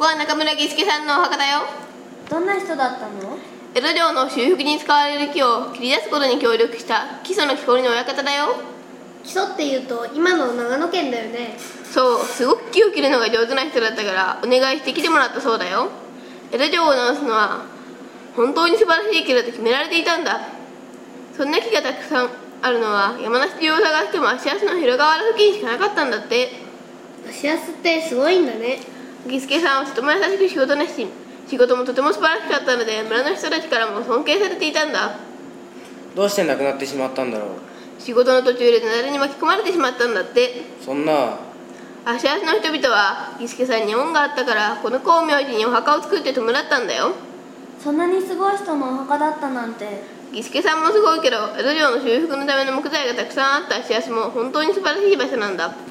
こは中村儀助さんのお墓だよ。 どんな人だったの？ 江戸城の修復に使われる木を切り出すことに協力した木曽の木こりの親方だよ。 木曽っていうと今の長野県だよね。 そう、すごく木を切るのが上手な人だったからお願いして来てもらったそうだよ。江戸城を直すのは本当に素晴らしい木だと決められていたんだ。そんな木がたくさんあるのは山梨中を探しても芦安の広川原付近しかなかったんだって。 芦安ってすごいんだね。 儀助さんはとても優しく仕事熱心、仕事もとても素晴らしかったので村の人たちからも尊敬されていたんだ。 どうして亡くなってしまったんだろう。 仕事の途中で雪崩に巻き込まれてしまったんだって。 そんな。 芦安の人々は儀助さんに恩があったからこの光明寺にお墓を作って弔ったんだよ。 そんなにすごい人のお墓だったなんて。 儀助さんもすごいけど江戸城の修復のための木材がたくさんあった芦安も本当に素晴らしい場所なんだ。